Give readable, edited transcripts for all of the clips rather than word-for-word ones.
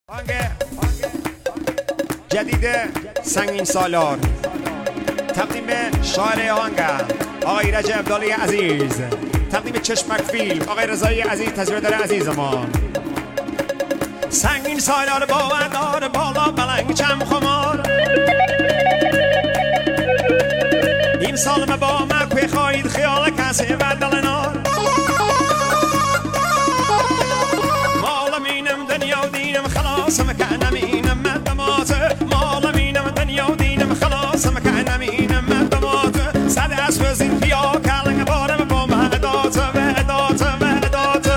جدید سنگین سالار تقدیم شاعر آهنگ آقای رجب دالی عزیز، تقدیم چشمک فیلم آقای رضایی عزیز، تصویردار عزیز ما. سنگین سالار با ادار بالا بلنگ چم خمار، این سالم با مکوی خواهید خیال کسی و دل نار. مال مینم دنیا و دینم خلاصم که نمینم مدمات، مال مینم دنیا و دینم خلاصم که نمینم مدمات. صد اسب زین پیا کلنگ بارم با مهدات و ادات و ادات.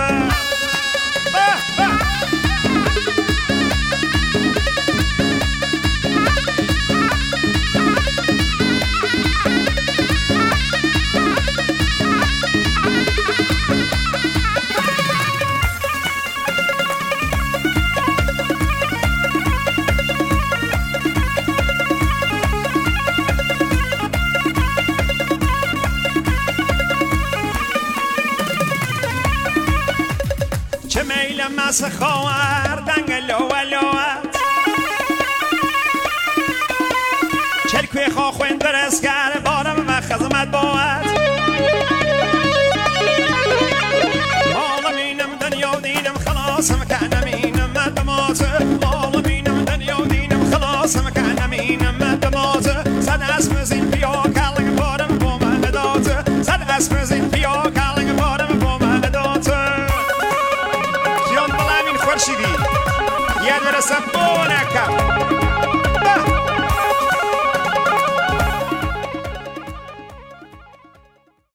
چه میلم مس خواهر دنگ لوالوات، چرکوی خواه خوین درستگر بارم و خزمت باید. مال مینم دنیا و دینم خلاصم که نمینم مدمات، مال مینم دنیا و دینم خلاصم که نمینم مدمات. صد اسم زین پیا کلنگ بارم با مهدات، صد اسم زین پیا کلنگ بارم با مهدات. خورشیدی یه درسم بونکم